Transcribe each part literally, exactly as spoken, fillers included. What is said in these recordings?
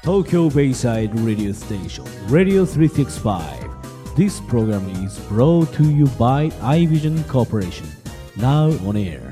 Tokyo Bayside Radio Station Radio three sixty-five. This program is brought to you by iVision Corporation. Now on air.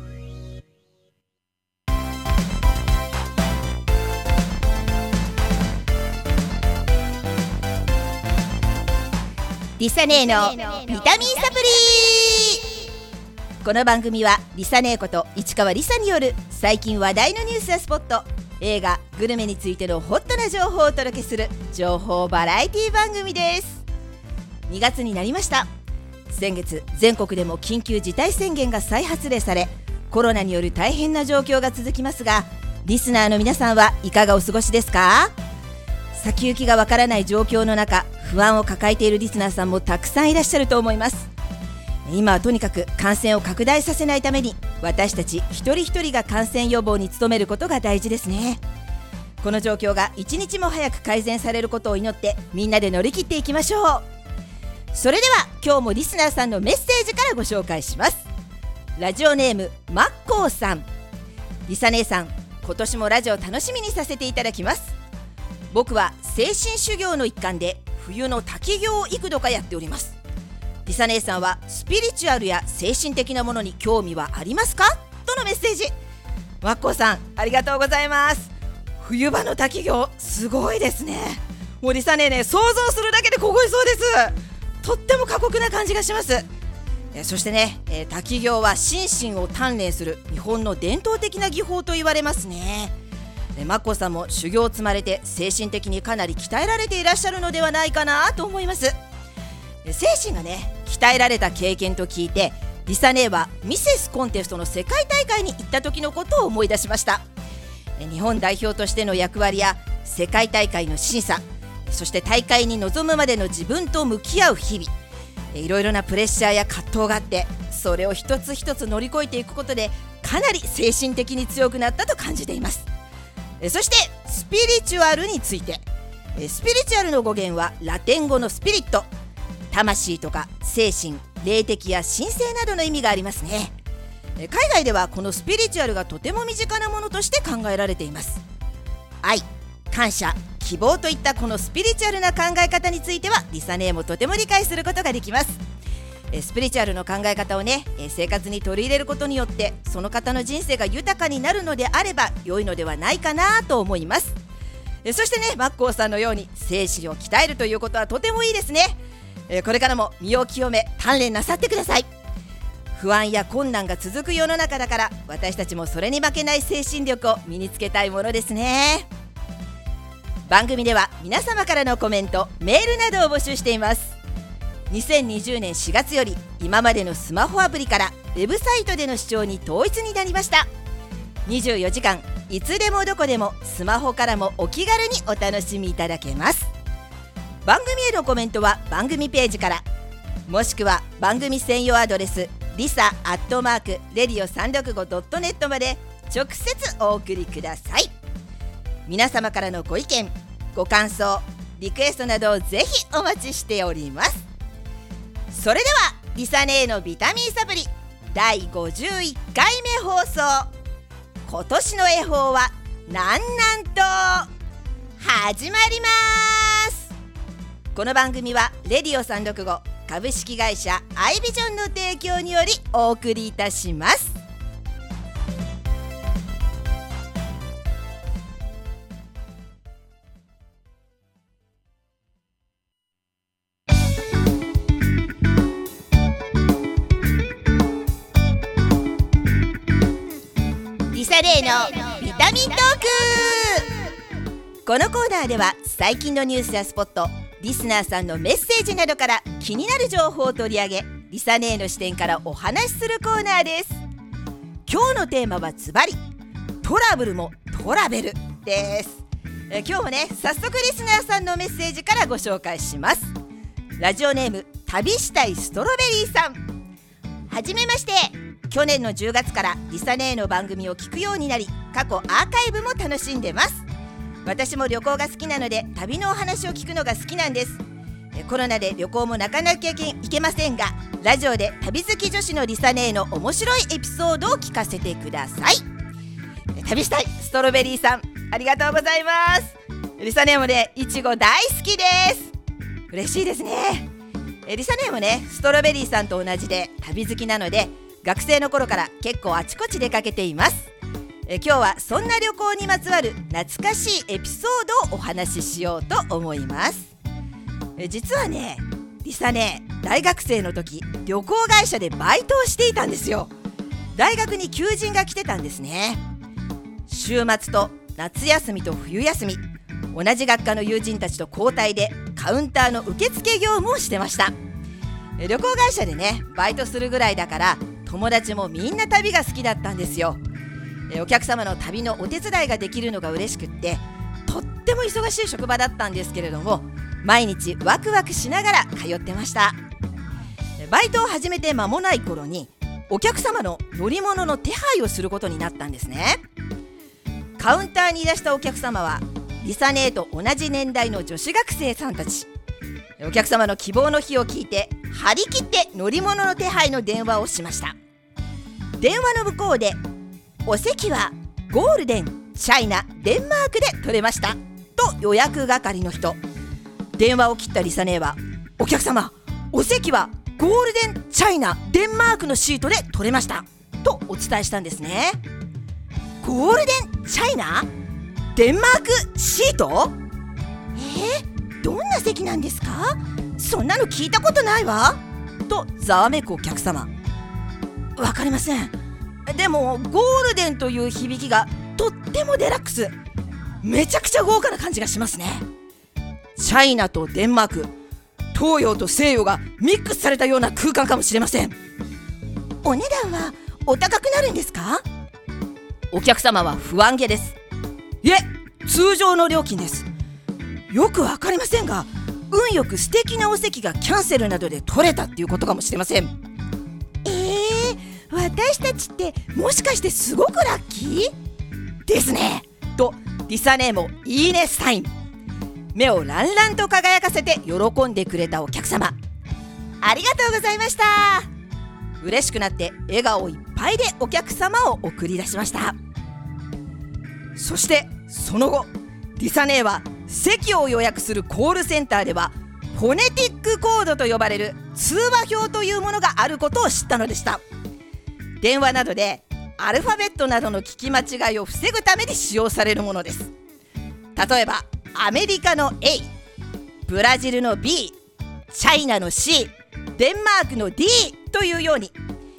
リサネーのビタミンサプリ。この番組はリサネーこと市川リサによる最近話題のニュースやスポット、映画、グルメについてのホットな情報をお届けする情報バラエティ番組です。にがつになりました。先月全国でも緊急事態宣言が再発令され、コロナによる大変な状況が続きますが、リスナーの皆さんはいかがお過ごしですか？先行きがわからない状況の中、不安を抱えているリスナーさんもたくさんいらっしゃると思います。今はとにかく感染を拡大させないために、私たち一人一人が感染予防に努めることが大事ですね。この状況が一日も早く改善されることを祈って、みんなで乗り切っていきましょう。それでは今日もリスナーさんのメッセージからご紹介します。ラジオネームマッコーさん。リサ姉さん、今年もラジオ楽しみにさせていただきます。僕は精神修行の一環で冬の滝行を幾度かやっております。リサ姉さんはスピリチュアルや精神的なものに興味はありますか？とのメッセージ。マッコーさん、ありがとうございます。冬場の滝行、すごいですね。もうリサ姉ね、想像するだけで凍えそうです。とっても過酷な感じがします。えそしてね、えー、滝行は心身を鍛錬する日本の伝統的な技法と言われますね。マッコーさんも修行を積まれて精神的にかなり鍛えられていらっしゃるのではないかなと思います。精神がね、鍛えられた経験と聞いて、リサ姉はミセスコンテストの世界大会に行った時のことを思い出しました。日本代表としての役割や世界大会の審査、そして大会に臨むまでの自分と向き合う日々、いろいろなプレッシャーや葛藤があって、それを一つ一つ乗り越えていくことで、かなり精神的に強くなったと感じています。そしてスピリチュアルについて、スピリチュアルの語源はラテン語のスピリット、魂とか精神、霊的や神聖などの意味がありますね。海外ではこのスピリチュアルがとても身近なものとして考えられています。愛、感謝、希望といったこのスピリチュアルな考え方については、リサ姉もとても理解することができます。スピリチュアルの考え方をね、生活に取り入れることによって、その方の人生が豊かになるのであれば良いのではないかなと思います。そしてね、マッコーさんのように精神を鍛えるということはとてもいいですね。これからも身を清め鍛錬なさってください。不安や困難が続く世の中だから、私たちもそれに負けない精神力を身につけたいものですね。番組では皆様からのコメント、メールなどを募集しています。にせんにじゅうねんしがつより今までのスマホアプリからウェブサイトでの視聴に統一になりました。にじゅうよじかんいつでもどこでもスマホからもお気軽にお楽しみいただけます。番組へのコメントは番組ページから、もしくは番組専用アドレスリサアットマークレディオさんろくごドットネットまで直接お送りください。皆様からのご意見、ご感想、リクエストなどをぜひお待ちしております。それではリサ姉のビタミンサプリだいごじゅういっかいめ放送、今年の恵方はなんなんと始まります。この番組はレディオさんろくご株式会社アイビジョンの提供によりお送りいたします。リサ姉のビタミントーク。このコーナーでは最近のニュースやスポット、リスナーさんのメッセージなどから気になる情報を取り上げ、リサ姉の視点からお話しするコーナーです。今日のテーマはズバリトラブルもトラベルです。え今日もね、早速リスナーさんのメッセージからご紹介します。ラジオネーム旅したいストロベリーさん。はじめまして。去年のじゅうがつからリサ姉の番組を聞くようになり、過去アーカイブも楽しんでます。私も旅行が好きなので、旅のお話を聞くのが好きなんです。コロナで旅行もなかなか行けませんが、ラジオで旅好き女子のリサ姉の面白いエピソードを聞かせてください。旅したいストロベリーさん、ありがとうございます。 リサネームでいちご大好きです。嬉しいですね。リサネームね、ストロベリーさんと同じで旅好きなので、学生の頃から結構あちこち出かけています。え今日はそんな旅行にまつわる懐かしいエピソードをお話ししようと思います。え実はね、リサね、大学生の時旅行会社でバイトをしていたんですよ。大学に求人が来てたんですね。週末と夏休みと冬休み、同じ学科の友人たちと交代でカウンターの受付業務をしてました。旅行会社でねバイトするぐらいだから、友達もみんな旅が好きだったんですよ。お客様の旅のお手伝いができるのが嬉しくって、とっても忙しい職場だったんですけれども、毎日ワクワクしながら通ってました。バイトを始めて間もない頃に、お客様の乗り物の手配をすることになったんですね。カウンターにいらしたお客様はリサ姉と同じ年代の女子学生さんたち。お客様の希望の日を聞いて、張り切って乗り物の手配の電話をしました。電話の向こうで、お席はゴールデン、チャイナ、デンマークで取れましたと予約係の人。電話を切ったリサ姉は、お客様、お席はゴールデン、チャイナ、デンマークのシートで取れましたとお伝えしたんですね。ゴールデン、チャイナ、デンマークシート？えー、どんな席なんですか？そんなの聞いたことないわとざわめくお客様。わかりません。でもゴールデンという響きがとってもデラックス、めちゃくちゃ豪華な感じがしますね。チャイナとデンマーク、東洋と西洋がミックスされたような空間かもしれません。お値段はお高くなるんですか？お客様は不安げです。いえ、通常の料金です。よくわかりませんが、運よく素敵なお席がキャンセルなどで取れたっていうことかもしれません。えー、私たちってもしかしてすごくラッキーですねとリサ姉もいいねサイン。目をランランと輝かせて喜んでくれたお客様、ありがとうございました。嬉しくなって笑顔いっぱいでお客様を送り出しました。そしてその後、リサ姉は席を予約するコールセンターではフォネティックコードと呼ばれる通話表というものがあることを知ったのでした。電話などでアルファベットなどの聞き間違いを防ぐために使用されるものです。例えばアメリカの A、 ブラジルの B、 チャイナの C、 デンマークの D というように、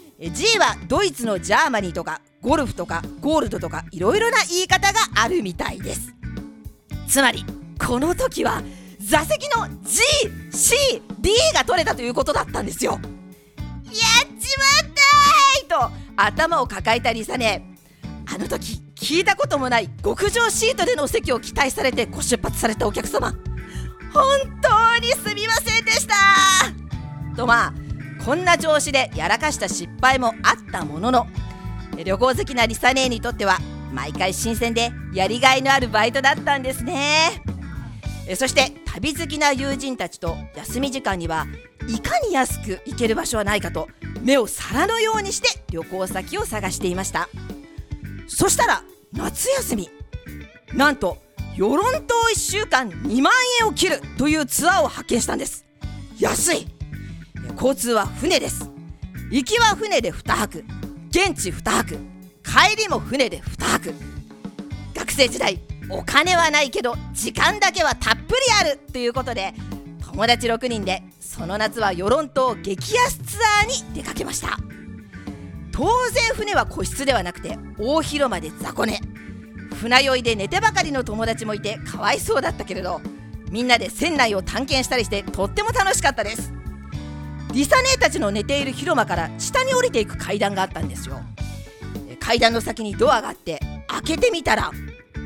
G はドイツのジャーマニーとかゴルフとかゴールドとかいろいろな言い方があるみたいです。つまりこの時は座席の ジー、シー、ディー が取れたということだったんですよ。やっちまったーいと頭を抱えたリサ姉、あの時聞いたこともない極上シートでのお席を期待されてご出発されたお客様、本当にすみませんでしたと、まあこんな調子でやらかした失敗もあったものの、旅行好きなリサ姉にとっては毎回新鮮でやりがいのあるバイトだったんですね。そして旅好きな友人たちと休み時間にはいかに安く行ける場所はないかと目を皿のようにして旅行先を探していました。そしたら夏休み、なんと与論島いっしゅうかんにまんえんを切るというツアーを発見したんです。安い。交通は船です。行きは船でにはく、現地にはく、帰りも船でにはく。学生時代お金はないけど時間だけはたっぷりあるということで、友達ろくにんでその夏は与論島激安ツアーに出かけました。当然船は個室ではなくて大広間で雑魚寝、船酔いで寝てばかりの友達もいてかわいそうだったけれど、みんなで船内を探検したりしてとっても楽しかったです。リサ姉たちの寝ている広間から下に降りていく階段があったんですよ。階段の先にドアがあって、開けてみたら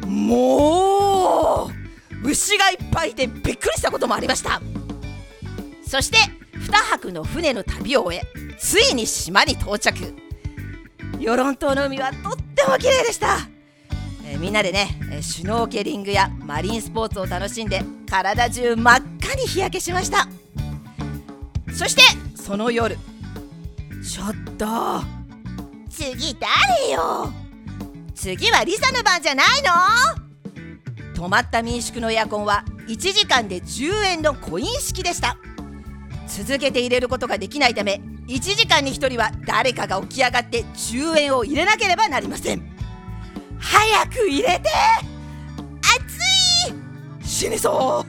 もう牛がいっぱいいてびっくりしたこともありました。そしてにはくの船の旅を終え、ついに島に到着。与論島の海はとっても綺麗でした。えー、みんなでね、シュノーケリングやマリンスポーツを楽しんで体中真っ赤に日焼けしました。そしてその夜、ちょっと次誰よ、次はリサの番じゃないの止まった民宿のエアコンはいちじかんでじゅうえんのコイン式でした。続けて入れることができないため、いちじかんにひとりは誰かが起き上がってじゅうえんを入れなければなりません。早く入れて、暑い、死にそう、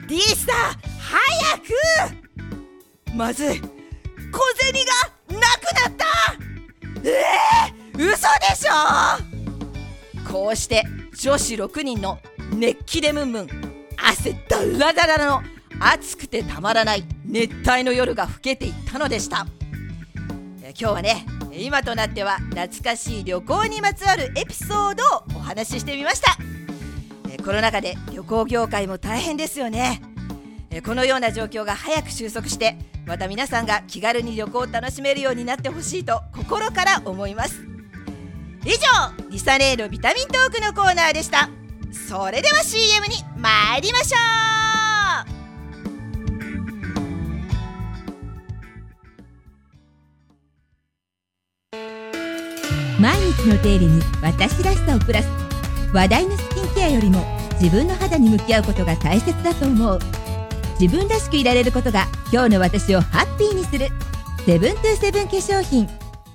リースター早く、まずい、小銭がなくなった、えー、嘘でしょ。こうして女子ろくにんの熱気でムンムン、汗だらだらの暑くてたまらない熱帯の夜が更けていったのでした。え今日はね、今となっては懐かしい旅行にまつわるエピソードをお話ししてみました。えコロナ禍で旅行業界も大変ですよね。えこのような状況が早く収束して、また皆さんが気軽に旅行を楽しめるようになってほしいと心から思います。以上、リサネーのビタミントークのコーナーでした。それでは シーエム に参りましょう。毎日の手入れに私らしさをプラス。話題のスキンケアよりも自分の肌に向き合うことが大切だと思う。自分らしくいられることが今日の私をハッピーにする。セブントゥーセブン化粧品。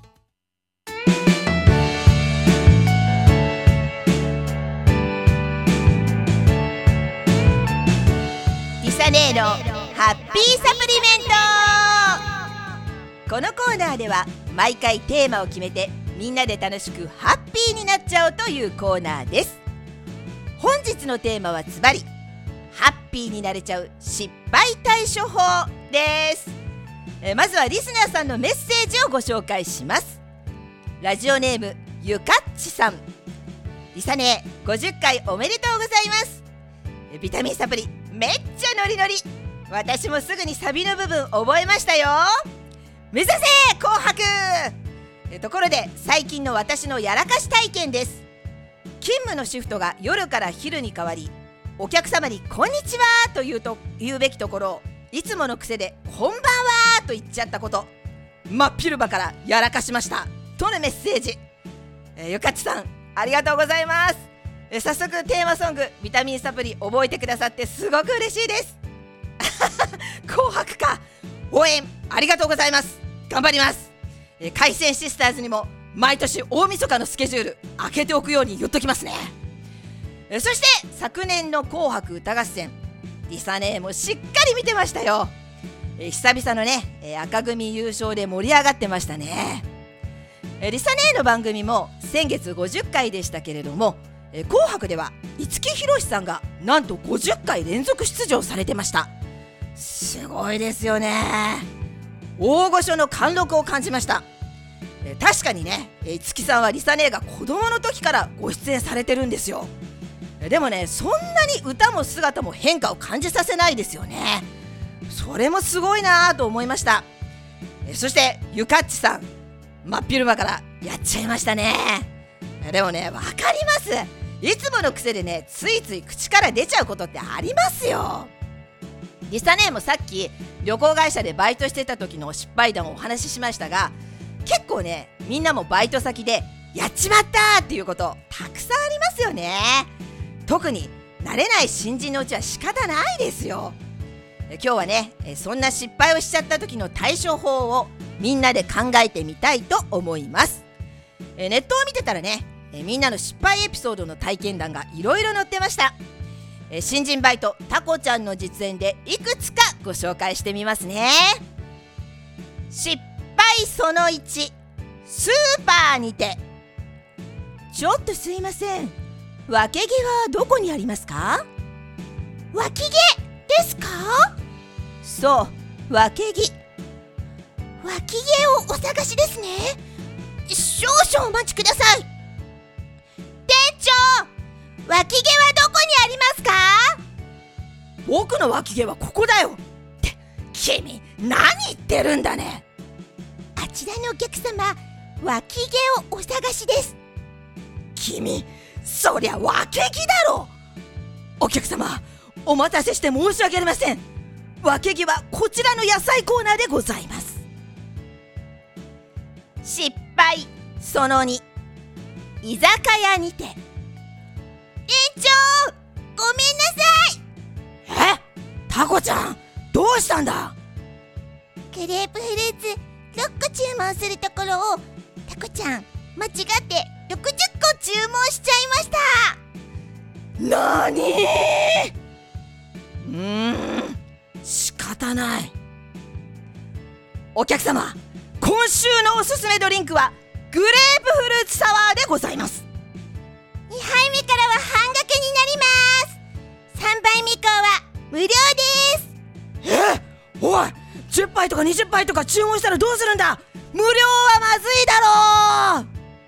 リサネーのハッピーサプリメント。このコーナーでは毎回テーマを決めてみんなで楽しくハッピーになっちゃおうというコーナーです。本日のテーマはズバリハッピーになれちゃう失敗対処法です。えまずはリスナーさんのメッセージをご紹介します。ラジオネームゆかっちさん。リサネーごじゅっかいおめでとうございます。ビタミンサプリめっちゃノリノリ。私もすぐにサビの部分覚えましたよ。目指せ紅白。えところで最近の私のやらかし体験です。勤務のシフトが夜から昼に変わり、お客様にこんにちはと言うと言うべきところをいつもの癖でこんばんはと言っちゃったこと、真っ昼間からやらかしましたとのメッセージ。えゆかっちさん、ありがとうございます。え早速テーマソングビタミンサプリ覚えてくださってすごく嬉しいです紅白か、応援ありがとうございます。頑張ります。え海鮮シスターズにも毎年大晦日のスケジュール開けておくように言っときますね。えそして昨年の紅白歌合戦、リサネーもしっかり見てましたよ。え久々のね、え赤組優勝で盛り上がってましたね。えリサネーの番組も先月ごじゅっかいでしたけれども、え紅白では五木ひろしさんがなんとごじゅっかい連続出場されてました。すごいですよね。大御所の貫禄を感じました。え確かにね、五木さんはリサネーが子供の時からご出演されてるんですよ。でもね、そんなに歌も姿も変化を感じさせないですよね。それもすごいなと思いました。えそしてゆかっちさん、真っ昼間からやっちゃいましたね。でもね、わかります。いつもの癖でね、ついつい口から出ちゃうことってありますよ。リサネーもさっき旅行会社でバイトしてた時の失敗談をお話ししましたが、結構ね、みんなもバイト先でやっちまったっていうことたくさんありますよね。特に慣れない新人のうちは仕方ないですよ。え今日はね、そんな失敗をしちゃった時の対処法をみんなで考えてみたいと思います。えネットを見てたらね、えみんなの失敗エピソードの体験談がいろいろ載ってました。え新人バイトタコちゃんの実演でいくつかご紹介してみますね。失敗そのいち、スーパーにて。ちょっとすいません、分け毛はどこにありますか？脇毛ですか？そう、分け毛。脇毛をお探しですね。少々お待ちください。店長、脇毛はどこにありますか？僕の脇毛はここだよって、君何言ってるんだね。あちらのお客様、脇毛をお探しです。君、そりゃ分け毛だろ。お客様、お待たせして申し訳ありません。分け毛はこちらの野菜コーナーでございます。失敗そのに、居酒屋にて。店長、 コちゃん、どうしたんだ？ クレープフルーツろっこ注文するところをタコちゃん間違ってろくじゅっこ注文しちゃいました。 なーにー。うーん、仕方ない。お客様、今週のおすすめドリンクはグレープフルーツサワーでございます。 にはいめからは半額になります。さんばいめ以降は無料です。 え、おい、じゅっぱいとかにじゅっぱいとか注文したらどうするんだ。無料はまずいだろ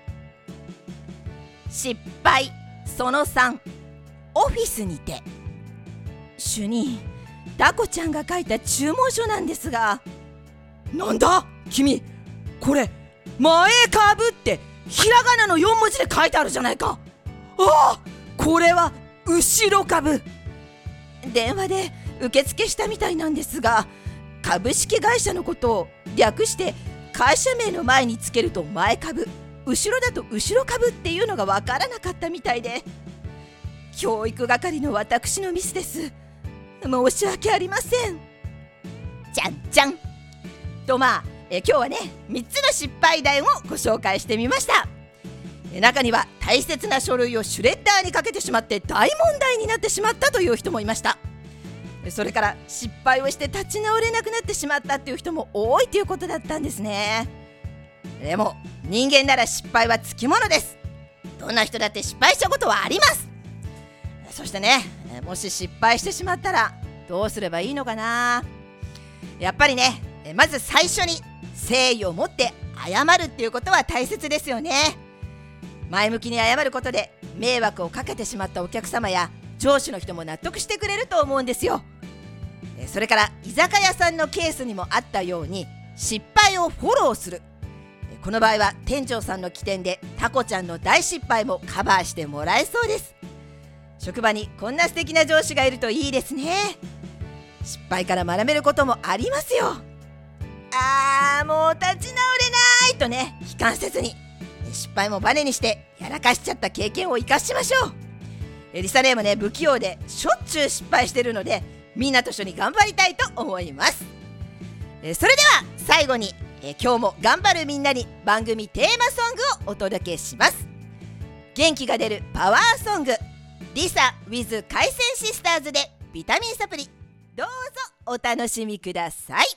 う。失敗そのさん、オフィスにて。主任、タコちゃんが書いた注文書なんですが。なんだ君、これ前株ってひらがなのよんもじで書いてあるじゃないか。ああ、これは後ろ株。電話で受付したみたいなんですが、株式会社のことを略して会社名の前につけると前株、後ろだと後ろ株っていうのがわからなかったみたいで、教育係の私のミスです。申し訳ありません。じゃんじゃんと、まあえ今日はね、みっつの失敗談をご紹介してみました。え中には大切な書類をシュレッダーにかけてしまって大問題になってしまったという人もいました。それから失敗をして立ち直れなくなってしまったっていう人も多いということだったんですね。でも人間なら失敗はつきものです。どんな人だって失敗したことはあります。そしてね、もし失敗してしまったらどうすればいいのかな。やっぱりね、まず最初に誠意を持って謝るっていうことは大切ですよね。前向きに謝ることで迷惑をかけてしまったお客様や上司の人も納得してくれると思うんですよ。それから居酒屋さんのケースにもあったように、失敗をフォローする。この場合は店長さんの起点でタコちゃんの大失敗もカバーしてもらえそうです。職場にこんな素敵な上司がいるといいですね。失敗から学べることもありますよ。あー、もう立ち直れないとね、悲観せずに失敗もバネにしてやらかしちゃった経験を生かしましょう。リサ姉もね、不器用でしょっちゅう失敗してるので、みんなと一緒に頑張りたいと思います。それでは最後に、え今日も頑張るみんなに番組テーマソングをお届けします。元気が出るパワーソング、リサ with 海鮮シスターズでビタミンサプリ、どうぞお楽しみください。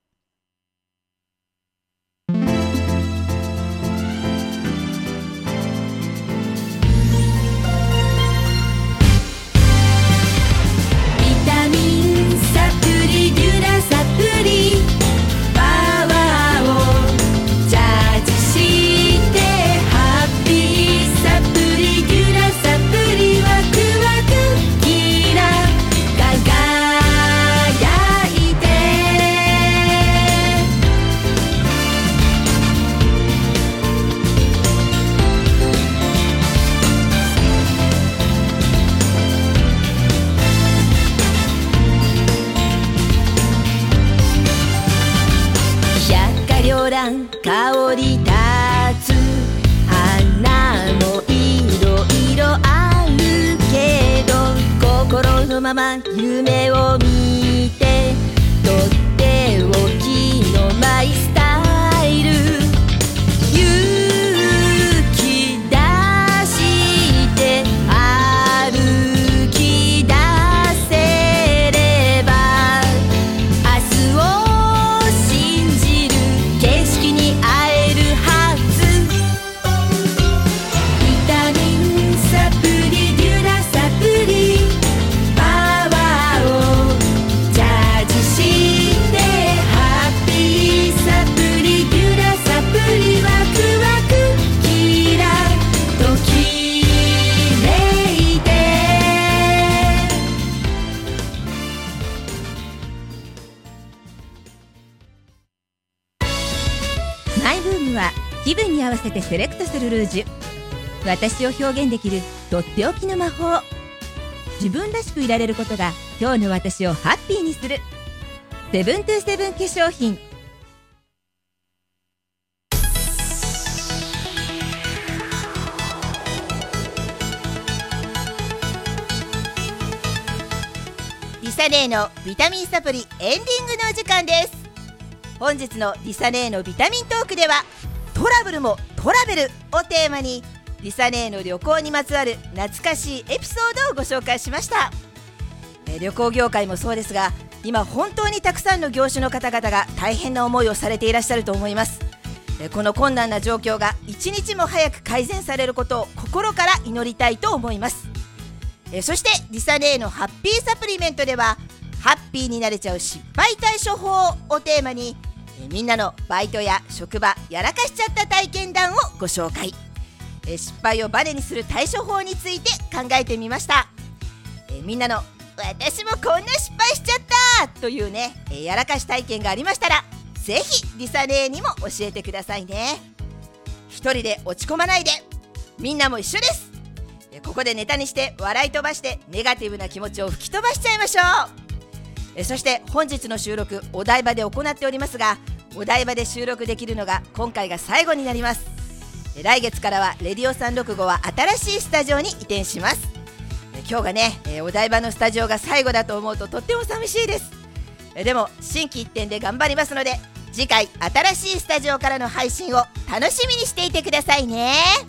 香り立つ花もいろいろあるけど、心のまま夢を見てとっておきのマイスタイル、勇気出して歩き出せれば、明日を信じる景色に会えるはず。ビタミンサプリデュラサプリ、パワーをチャージしてハッピーサプリデュラサプリ、ワクワクキラときめいて。 マイブームは気分に合わせてセレクトするルージュ。私を表現できるとっておきの魔法。自分らしくいられることが今日の私をハッピーにする。セブントゥーセブン化粧品。 リサネーのビタミンサプリエンディングのお時間です。本日のリサネーのビタミントークでは、トラブルもトラベルをテーマにリサネーの旅行にまつわる懐かしいエピソードをご紹介しました。え旅行業界もそうですが、今本当にたくさんの業種の方々が大変な思いをされていらっしゃると思います。えこの困難な状況が一日も早く改善されることを心から祈りたいと思います。えそしてリサネーのハッピーサプリメントでは、ハッピーになれちゃう失敗対処法をテーマに、えみんなのバイトや職場やらかしちゃった体験談をご紹介。え失敗をバネにする対処法について考えてみました。えみんなの私もこんな失敗しちゃったというね、えやらかし体験がありましたら、ぜひリサネーにも教えてくださいね。一人で落ち込まないで、みんなも一緒です。えここでネタにして笑い飛ばしてネガティブな気持ちを吹き飛ばしちゃいましょう。えそして本日の収録、お台場で行っておりますが、お台場で収録できるのが今回が最後になります。え来月からはレディオさんろくごは新しいスタジオに移転します。今日がね、えー、お台場のスタジオが最後だと思うととっても寂しいです。えー、でも心機一転で頑張りますので、次回新しいスタジオからの配信を楽しみにしていてくださいね。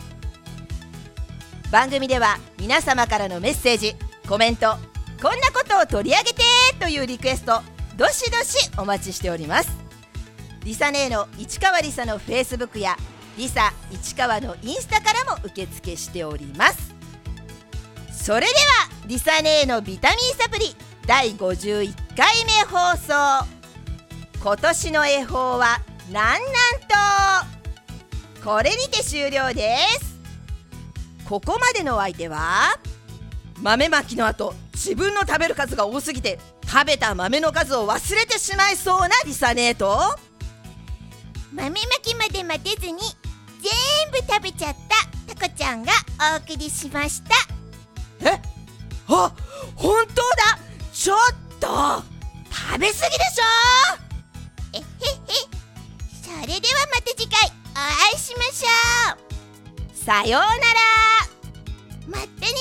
番組では皆様からのメッセージ、コメント、こんなことを取り上げてというリクエスト、どしどしお待ちしております。リサネーの市川リサのフェイスブックやリサ市川のインスタからも受付しております。それではリサネーのビタミンサプリだいごじゅういっかいめ放送、今年の恵方はなんなんと、これにて終了です。ここまでのお相手は、豆まきの後自分の食べる数が多すぎて食べた豆の数を忘れてしまいそうなリサネーと、 豆まきまで待てずに全部食べちゃったタコちゃんがお送りしました。 え、あ、本当だ。ちょっと食べ過ぎでしょ。 えへへ。それではまた次回お会いしましょう。さようなら。 またね。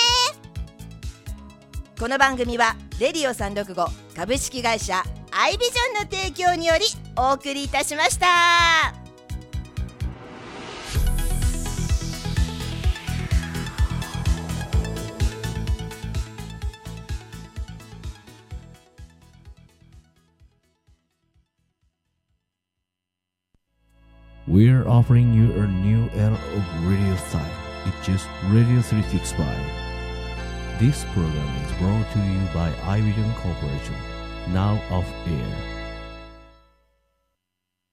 この番組はレディオさんろくご株式会社アイビジョンの提供によりお送りいたしました。 We're offering you a new era of radio style. It's just Radio three sixty-five. This program is brought to you by iVision Corporation, now off air.